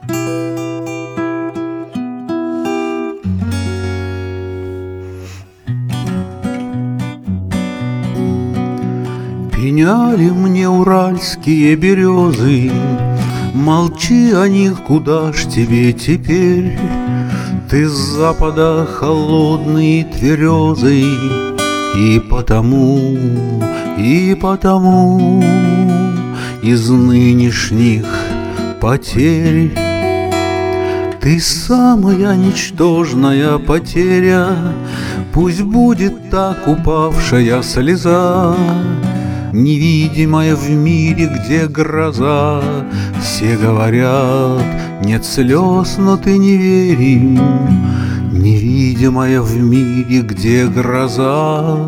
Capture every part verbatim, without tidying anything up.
Пеняли мне уральские березы, молчи о них, куда ж тебе теперь? Ты с запада холодный тверезый, и потому, и потому из нынешних потерь ты самая ничтожная потеря. Пусть будет так упавшая слеза, невидимая в мире, где гроза. Все говорят, нет слез, но ты не верь. Невидимая в мире, где гроза.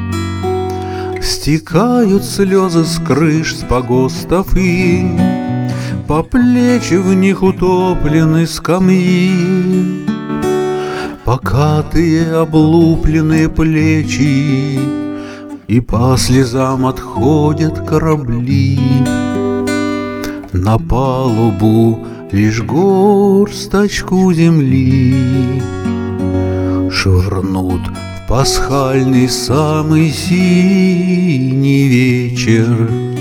Стекают слезы с крыш, с погостов, и по плечи в них утоплены скамьи. Покатые облупленные плечи, и по слезам отходят корабли. На палубу лишь горсточку земли швырнут в пасхальный самый синий вечер.